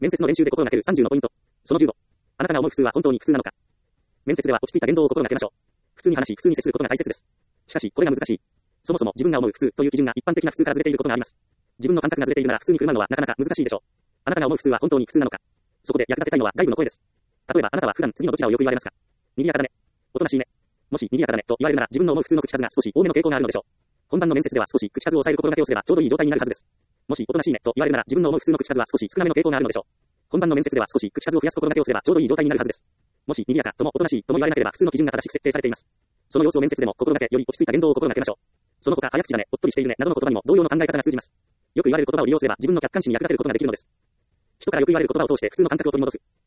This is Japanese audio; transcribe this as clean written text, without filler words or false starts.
面接の練習で心がける30のポイント。その15。あなたが思う普通は本当に普通なのか。面接では落ち着いた言動を心がけましょう。普通に話し、普通に接することが大切です。しかし、これが難しい。そもそも自分が思う普通という基準が一般的な普通からずれていることがあります。自分の感覚がずれているなら普通に振る舞うのはなかなか難しいでしょう。あなたが思う普通は本当に普通なのか。そこで役立てたいのは外部の声です。例えばあなたは普段次のどちらをよく言われますか。賑やかだね。おとなしいね。もし賑やかだねと言われるなら自分の思う普通の口数が少し多めの傾向があるのでしょう。本番の面接では少し口数を抑える心がけをすればちょうどいい状態になるはずです。もしおとなしいねと言われるなら自分の思う普通の口数は少し少なめの傾向があるのでしょう。本番の面接では少し口数を増やす心がけをすればちょうどいい状態になるはずです。もし賑やかともおとなしいとも言われなければ普通の基準が正しく設定されています。その様子を面接でも心がけより落ち着いた言動を心がけましょう。その他早口だね、おっとりしているねなどの言葉にも同様の考え方が通じます。よく言われる言葉を利用すれば自分の客観視に役立てることができるのです。人からよく言われる言葉を通して普通の感覚を取り戻す。